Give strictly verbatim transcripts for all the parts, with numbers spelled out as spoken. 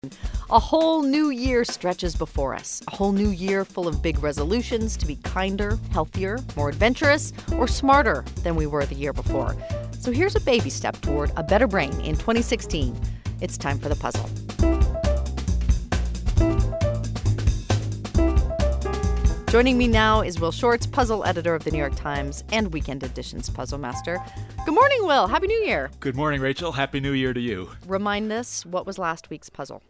A whole new year stretches before us. A whole new year full of big resolutions to be kinder, healthier, more adventurous, or smarter than we were the year before. So here's a baby step toward a better brain in twenty sixteen. It's time for the puzzle. Joining me now is Will Shortz, puzzle editor of the New York Times and Weekend Edition's Puzzle Master. Good morning, Will. Happy New Year. Good morning, Rachel. Happy New Year to you. Remind us, what was last week's puzzle?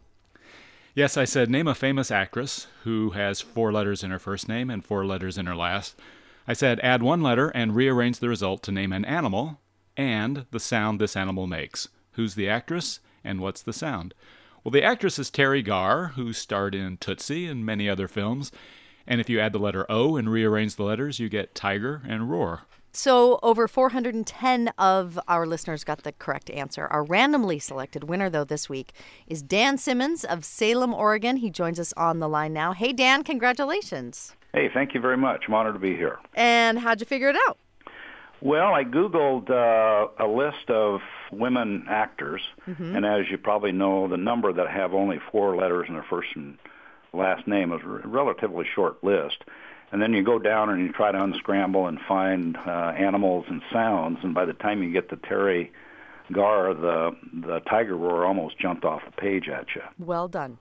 Yes, I said name a famous actress who has four letters in her first name and four letters in her last. I said add one letter and rearrange the result to name an animal and the sound this animal makes. Who's the actress and what's the sound? Well, the actress is Teri Garr, who starred in Tootsie and many other films. And if you add the letter O and rearrange the letters, you get tiger and roar. So over four hundred ten of our listeners got the correct answer. Our randomly selected winner, though, this week is Dan Simmons of Salem, Oregon. He joins us on the line now. Hey, Dan, congratulations. Hey, thank you very much. I'm honored to be here. And how'd you figure it out? Well, I Googled uh, a list of women actors, Mm-hmm. and as you probably know, the number that have only four letters in their first and last name is a relatively short list. And then you go down and you try to unscramble and find uh, animals and sounds, and by the time you get to Teri Garr, the, the tiger roar almost jumped off the page at you. Well done.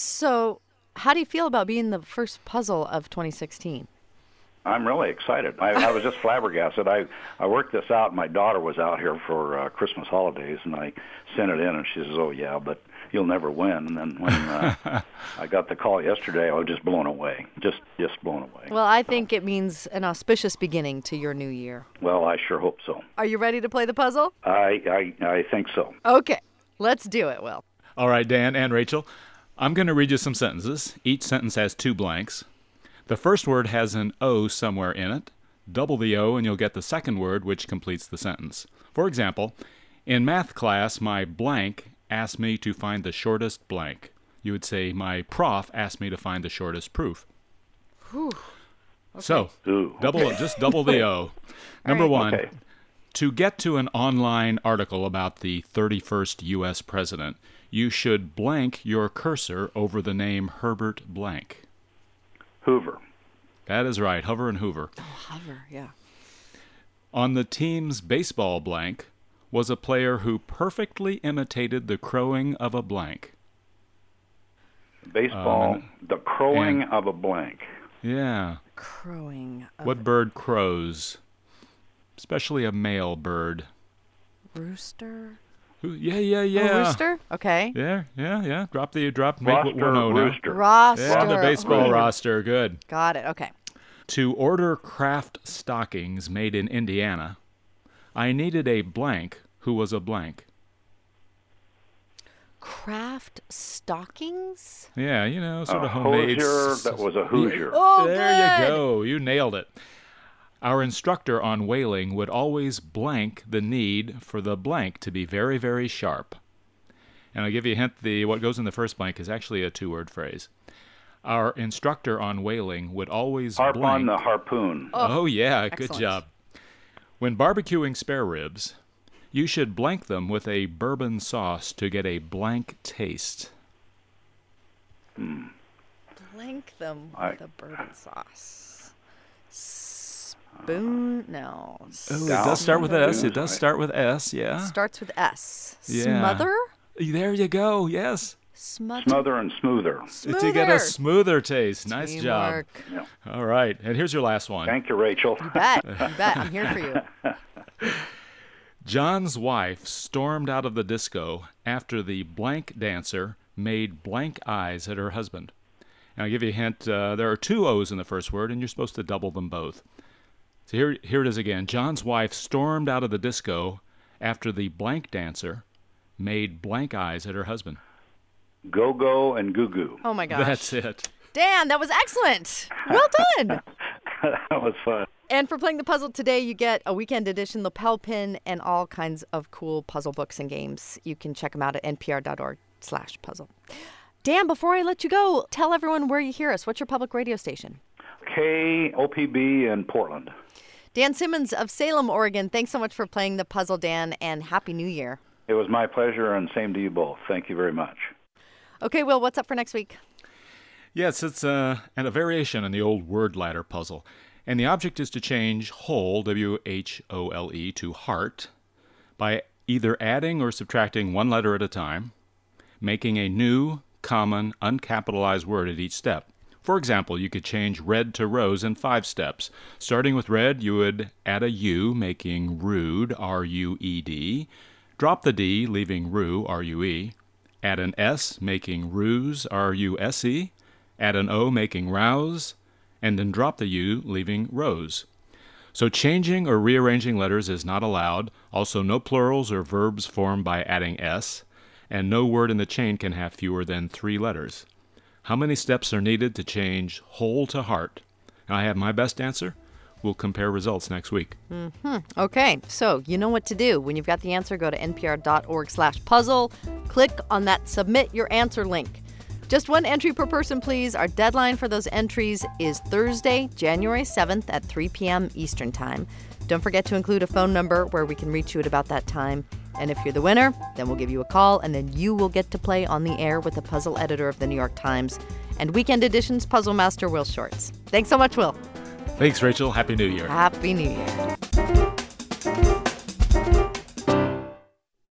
So how do you feel about being the first puzzle of twenty sixteen? I'm really excited. I, I was just flabbergasted. I, I worked this out. My daughter was out here for uh, Christmas holidays, and I sent it in, and she says, oh, yeah, but you'll never win. And then when uh, I got the call yesterday, I was just blown away, just just blown away. Well, I think it means an auspicious beginning to your new year. Well, I sure hope so. Are you ready to play the puzzle? I, I, I think so. Okay, let's do it, Will. All right, Dan and Rachel, I'm going to read you some sentences. Each sentence has two blanks. The first word has an O somewhere in it. Double the O and you'll get the second word, which completes the sentence. For example, in math class, my blank asked me to find the shortest blank. You would say, my prof asked me to find the shortest proof. Whew. Okay. So, Ooh, double okay. just double the O. Number right. one, Okay. to get to an online article about the thirty-first U S president, you should blank your cursor over the name Herbert blank. Hoover. That is right, Hover and Hoover. Oh, hover, yeah. On the team's baseball blank was a player who perfectly imitated the crowing of a blank. Baseball, Um, the crowing and- of a blank. Yeah. Crowing of What bird crows? Especially a male bird. rooster? Who- Yeah, yeah, A yeah. rooster? Okay. Yeah, yeah, yeah. Drop the drop. Make what we Roster know now. rooster. Roster. Yeah, the baseball Rooster. roster. Good. Got it. Okay. To order craft stockings made in Indiana, I needed a blank who was a blank. Craft stockings? Yeah, you know, sort A of homemade. Hoosier s- that was a Hoosier. Oh, there good. you go. You nailed it. Our instructor on whaling would always blank the need for the blank to be very, very sharp. And I'll give you a hint, the what goes in the first blank is actually a two-word phrase. Our instructor on whaling would always Harp blank. on the harpoon. Oh, yeah, good excellent. job. When barbecuing spare ribs, you should blank them with a bourbon sauce to get a blank taste. Blank them I- with a bourbon sauce. Spoon? No. Oh, it does start with S. It does start with S, yeah. Starts with S. Yeah. Smother? There you go, yes. Smother. Smother and smoother. Smoother. To get a smoother taste. Nice job. Teamwork. Yeah. All right, and here's your last one. Thank you, Rachel. You bet. You bet. I'm here for you. John's wife stormed out of the disco after the blank dancer made blank eyes at her husband. And I'll give you a hint. Uh, there are two O's in the first word, and you're supposed to double them both. So here, here it is again. John's wife stormed out of the disco after the blank dancer made blank eyes at her husband. Go-go and goo-goo. Oh, my gosh. That's it. Dan, that was excellent. Well done. That was fun. And for playing the puzzle today, you get a weekend edition lapel pin and all kinds of cool puzzle books and games. You can check them out at npr.org slash puzzle. Dan, before I let you go, tell everyone where you hear us. What's your public radio station? K O P B in Portland. Dan Simmons of Salem, Oregon. Thanks so much for playing the puzzle, Dan, and Happy New Year. It was my pleasure, and same to you both. Thank you very much. Okay, Will, what's up for next week? Yes, it's uh, and a variation on the old word ladder puzzle. And the object is to change whole, W H O L E, to heart by either adding or subtracting one letter at a time, making a new, common, uncapitalized word at each step. For example, you could change red to rose in five steps. Starting with red, you would add a U, making rude, R U E D. Drop the D, leaving rue, R U E. Add an S, making ruse, R U S E. Add an O, making rouse. And then drop the U, leaving rose. So changing or rearranging letters is not allowed. Also, no plurals or verbs formed by adding S. And no word in the chain can have fewer than three letters. How many steps are needed to change whole to heart? I have my best answer. We'll compare results next week. Mm-hmm. Okay, so you know what to do. When you've got the answer, go to npr.org slash puzzle. Click on that Submit Your Answer link. Just one entry per person, please. Our deadline for those entries is Thursday, January seventh at three p.m. Eastern Time. Don't forget to include a phone number where we can reach you at about that time. And if you're the winner, then we'll give you a call, and then you will get to play on the air with the puzzle editor of the New York Times and Weekend Edition's puzzle master, Will Shortz. Thanks so much, Will. Thanks, Rachel. Happy New Year. Happy New Year.